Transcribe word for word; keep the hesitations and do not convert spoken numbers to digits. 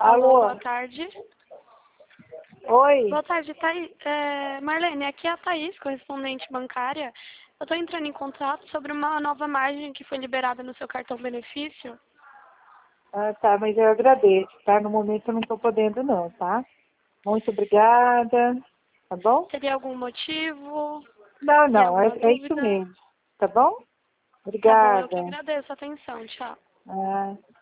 Alô, Alô? boa tarde. Oi? Boa tarde, Thaís. É, Marlene, aqui é a Thaís, correspondente bancária. Eu estou entrando em contato sobre uma nova margem que foi liberada no seu cartão benefício. Ah, tá, mas eu agradeço, tá? No momento eu não estou podendo não, tá? Muito obrigada, tá bom? Teria algum motivo? Não, Tem não, é, alguma é isso dúvida? mesmo, tá bom? Tá bom, eu que Obrigada. agradeço a atenção. Tchau. Ah.